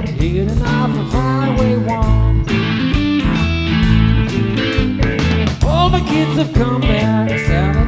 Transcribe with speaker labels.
Speaker 1: town, heading off of Highway 1. All my kids have come back,